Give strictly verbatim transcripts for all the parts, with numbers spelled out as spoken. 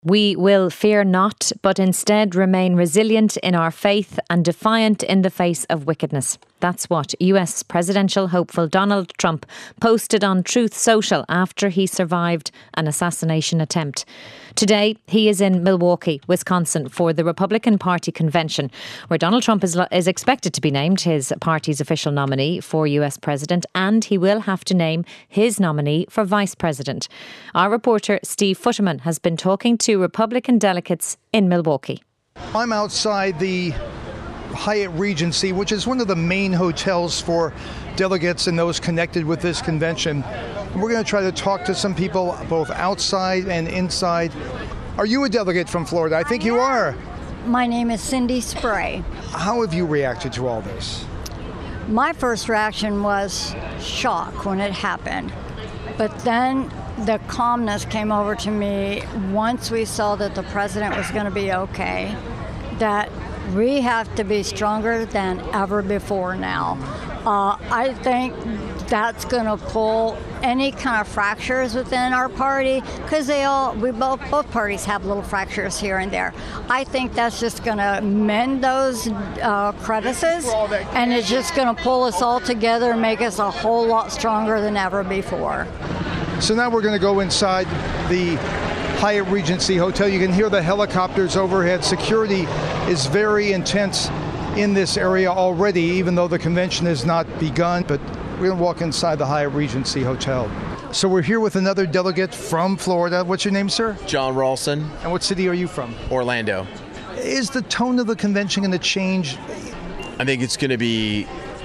We will fear not, but instead remain resilient in our faith and defiant in the face of wickedness. That's what U S presidential hopeful Donald Trump posted on Truth Social after he survived an assassination attempt. Today, he is in Milwaukee, Wisconsin for the Republican Party convention, where Donald Trump is, is expected to be named his party's official nominee for U S president, and he will have to name his nominee for vice president. Our reporter Steve Futterman has been talking to Republican delegates in Milwaukee. I'm outside the Hyatt Regency, which is one of the main hotels for delegates and those connected with this convention. And we're going to try to talk to some people both outside and inside. Are you a delegate from Florida? I think you are. My name is Cindy Spray. How have you reacted to all this? My first reaction was shock when it happened. But then the calmness came over to me once we saw that the president was going to be okay, that we have to be stronger than ever before now. Uh, I think that's going to pull any kind of fractures within our party, because they all, we both, both parties have little fractures here and there. I think that's just going to mend those uh, crevices, and it's just going to pull us all together and make us a whole lot stronger than ever before. So now we're going to go inside the Hyatt Regency Hotel. You can hear the helicopters overhead. Security is very intense in this area already, even though the convention has not begun. But we're going to walk inside the Hyatt Regency Hotel. So we're here with another delegate from Florida. What's your name, sir? John Ralston. And what city are you from? Orlando. Is the tone of the convention going to change? I think it's going to be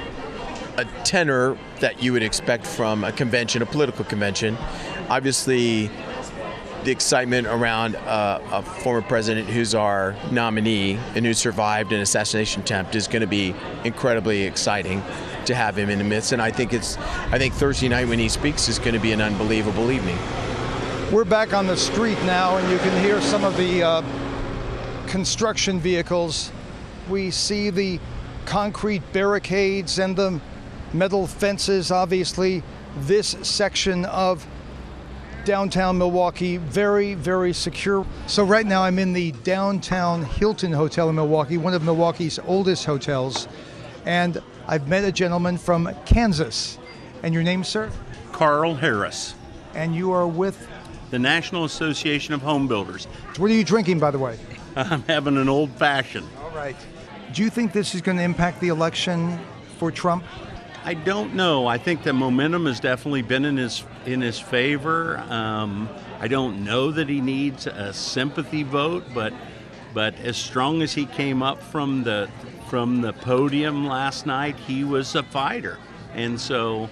a tenor that you would expect from a convention, a political convention. Obviously, the excitement around uh, a former president who's our nominee and who survived an assassination attempt is going to be incredibly exciting to have him in the midst. And I think it's, I think Thursday night when he speaks is going to be an unbelievable evening. We're back on the street now, and you can hear some of the uh, construction vehicles. We see the concrete barricades and the metal fences. Obviously, this section of downtown Milwaukee, very, very secure. So right now I'm in the downtown Hilton Hotel in Milwaukee, one of Milwaukee's oldest hotels. And I've met a gentleman from Kansas. And your name, sir? Carl Harris. And you are with? The National Association of Home Builders. What are you drinking, by the way? I'm having an old fashioned. All right. Do you think this is going to impact the election for Trump? I don't know. I think the momentum has definitely been in his in his favor. Um, I don't know that he needs a sympathy vote, but but as strong as he came up from the from the podium last night, he was a fighter, and so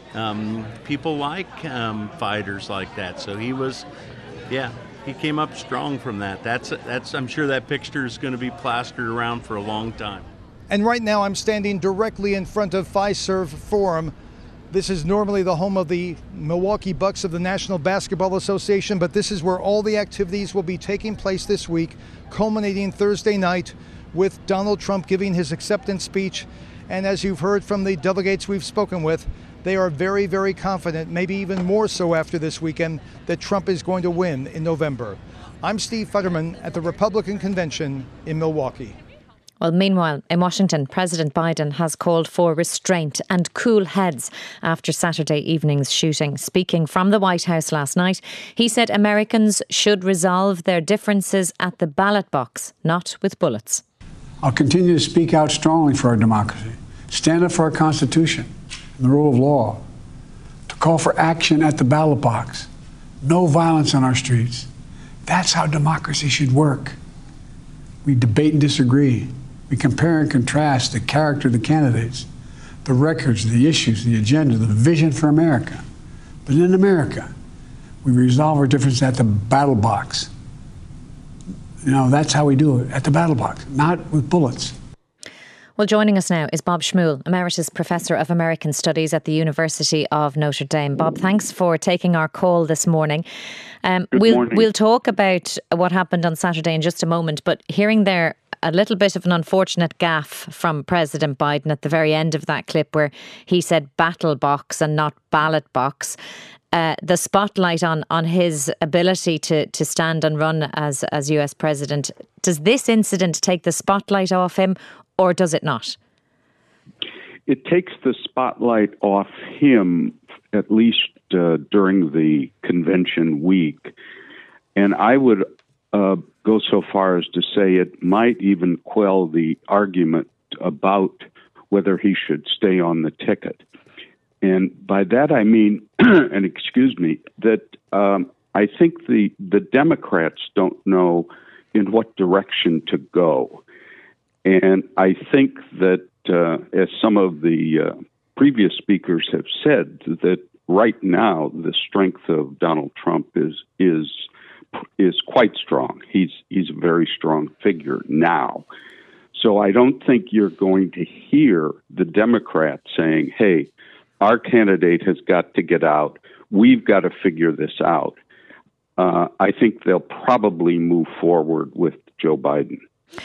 um, people like um, fighters like that. So he was, yeah, he came up strong from that. That's that's. I'm sure that picture is going to be plastered around for a long time. And right now I'm standing directly in front of Fiserv Forum. This is normally the home of the Milwaukee Bucks of the National Basketball Association, but this is where all the activities will be taking place this week, culminating Thursday night with Donald Trump giving his acceptance speech. And as you've heard from the delegates we've spoken with, they are very, very confident, maybe even more so after this weekend, that Trump is going to win in November. I'm Steve Futterman at the Republican Convention in Milwaukee. Well, meanwhile, in Washington, President Biden has called for restraint and cool heads after Saturday evening's shooting. Speaking from the White House last night, he said Americans should resolve their differences at the ballot box, not with bullets. I'll continue to speak out strongly for our democracy, stand up for our Constitution and the rule of law, to call for action at the ballot box, no violence on our streets. That's how democracy should work. We debate and disagree. We compare and contrast the character of the candidates, the records, the issues, the agenda, the vision for America. But in America, we resolve our differences at the battle box. You know, that's how we do it, at the battle box, not with bullets. Well, joining us now is Bob Shmuel, Emeritus Professor of American Studies at the University of Notre Dame. Bob, thanks for taking our call this morning. Um, Good we'll, morning. We'll talk about what happened on Saturday in just a moment, but hearing there a little bit of an unfortunate gaffe from President Biden at the very end of that clip where he said battle box and not ballot box. uh, the spotlight on on his ability to to stand and run as as U S president. Does this incident take the spotlight off him, or does it not? It takes the spotlight off him, at least uh, during the convention week. And I would uh, go so far as to say it might even quell the argument about whether he should stay on the ticket. And by that I mean, and excuse me, that um, I think the, the Democrats don't know in what direction to go. And I think that, uh, as some of the uh, previous speakers have said, that right now the strength of Donald Trump is is is quite strong. He's he's a very strong figure now. So I don't think you're going to hear the Democrats saying, hey, our candidate has got to get out. We've got to figure this out. Uh, I think they'll probably move forward with Joe Biden.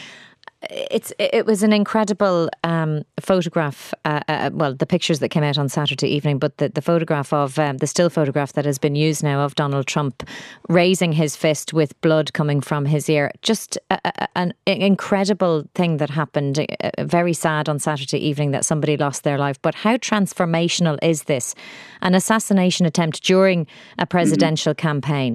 It's it was an incredible um, photograph. Uh, uh, well, the pictures that came out on Saturday evening, but the, the photograph of um, the still photograph that has been used now of Donald Trump raising his fist with blood coming from his ear. Just a, a, an incredible thing that happened. Uh, very sad on Saturday evening that somebody lost their life. But how transformational is this? An assassination attempt during a presidential mm-hmm. campaign.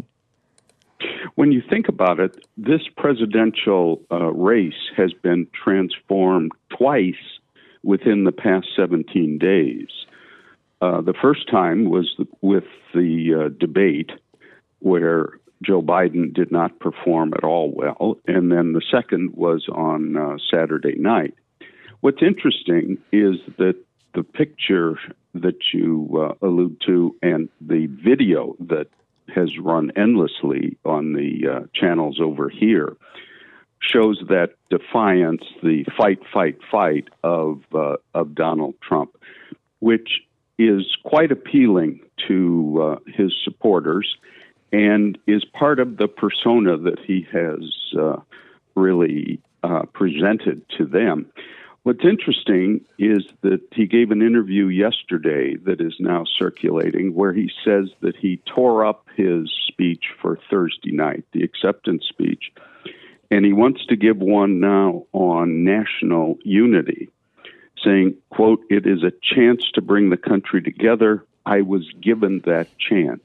When you think about it, this presidential uh, race has been transformed twice within the past seventeen days. Uh, the first time was with the uh, debate where Joe Biden did not perform at all well, and then the second was on uh, Saturday night. What's interesting is that the picture that you uh, allude to and the video that has run endlessly on the uh, channels over here shows that defiance, the fight, fight, fight of uh, of Donald Trump, which is quite appealing to uh, his supporters and is part of the persona that he has uh, really uh, presented to them. What's interesting is that he gave an interview yesterday that is now circulating where he says that he tore up his speech for Thursday night, the acceptance speech, and he wants to give one now on national unity, saying, quote, "It is a chance to bring the country together. I was given that chance."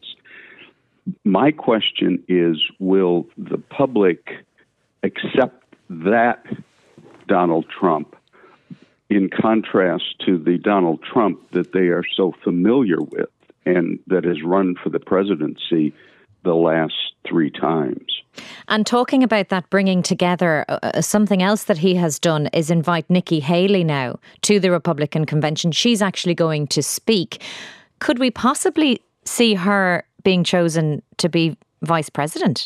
My question is, will the public accept that Donald Trump in contrast to the Donald Trump that they are so familiar with and that has run for the presidency the last three times? And talking about that bringing together, uh, something else that he has done is invite Nikki Haley now to the Republican convention. She's actually going to speak. Could we possibly see her being chosen to be vice president?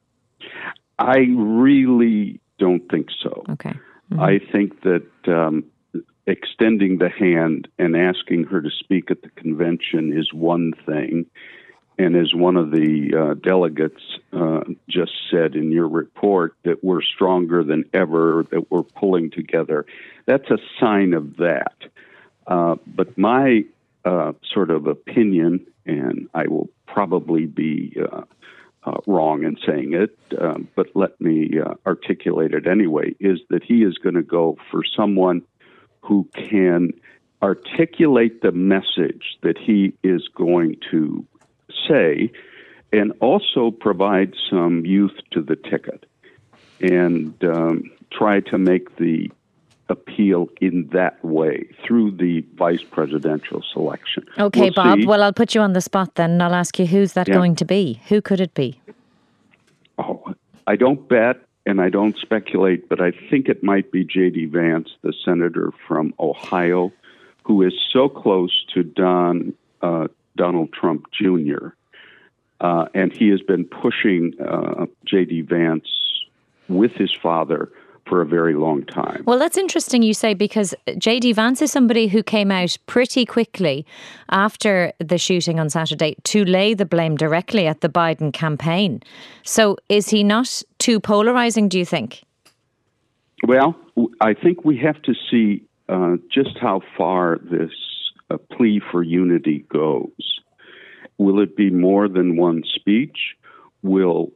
I really don't think so. Okay. Mm-hmm. I think that um, extending the hand and asking her to speak at the convention is one thing. And as one of the uh, delegates uh, just said in your report, that we're stronger than ever, that we're pulling together. That's a sign of that. Uh, but my uh, sort of opinion, and I will probably be uh, uh, wrong in saying it, uh, but let me uh, articulate it anyway, is that he is going to go for someone who can articulate the message that he is going to say and also provide some youth to the ticket and um, try to make the appeal in that way through the vice presidential selection. Okay, we'll Bob, see. Well, I'll put you on the spot then and I'll ask you, who's that Yeah. going to be? Who could it be? Oh, I don't bet and I don't speculate, but I think it might be J D Vance, the senator from Ohio, who is so close to Don uh, Donald Trump Junior Uh, and he has been pushing uh, J D Vance with his father for a very long time. Well, that's interesting you say, because J D Vance is somebody who came out pretty quickly after the shooting on Saturday to lay the blame directly at the Biden campaign. So is he not too polarizing, do you think? Well, I think we have to see uh, just how far this uh, plea for unity goes. will it be more than one speech? Will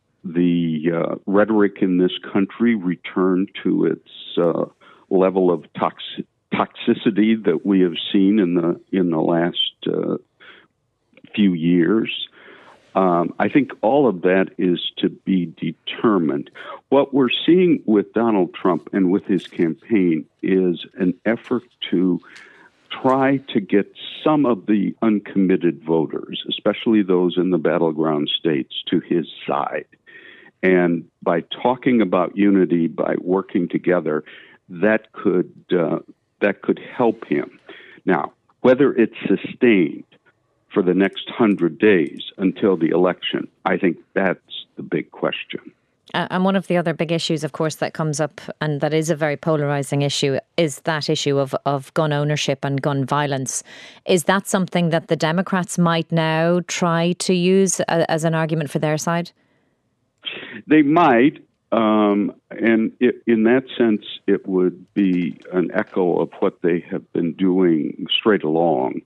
the uh, rhetoric in this country return to its uh, level of toxic, toxicity that we have seen in the in the last uh, few years? Um, I think all of that is to be determined. What we're seeing with Donald Trump and with his campaign is an effort to try to get some of the uncommitted voters, especially those in the battleground states, to his side. And by talking about unity, by working together, that could uh, that could help him. Now, whether it's sustained for the next hundred days until the election, I think that's the big question. Uh, and one of the other big issues, of course, that comes up, and that is a very polarising issue, is that issue of, of gun ownership and gun violence. Is that something that the Democrats might now try to use a, as an argument for their side? They might, um, and it, in that sense, it would be an echo of what they have been doing straight along,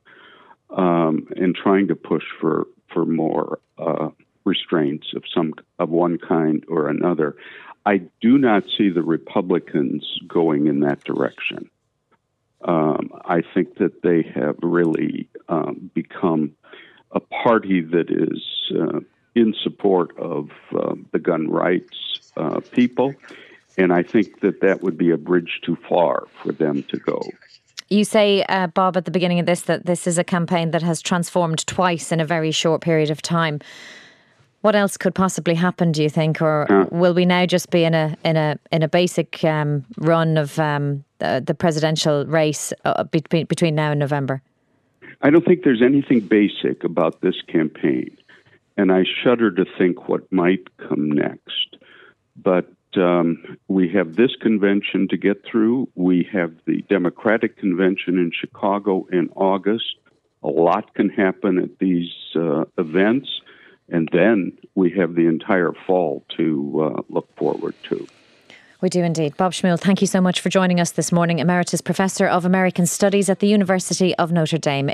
um, and trying to push for for more uh, restraints of some of one kind or another. I do not see the Republicans going in that direction. Um, I think that they have really um, become a party that is uh, in support of uh, the gun rights uh, people, and I think that that would be a bridge too far for them to go. You say, uh, Bob, at the beginning of this, that this is a campaign that has transformed twice in a very short period of time. What else could possibly happen, do you think, or uh, will we now just be in a in a in a basic um, run of um, the, the presidential race uh, between between now and November? I don't think there's anything basic about this campaign, and I shudder to think what might come next. But um, we have this convention to get through. We have the Democratic convention in Chicago in August. A lot can happen at these uh, events. And then we have the entire fall to uh, look forward to. We do indeed. Bob Shmuel, thank you so much for joining us this morning. Emeritus Professor of American Studies at the University of Notre Dame.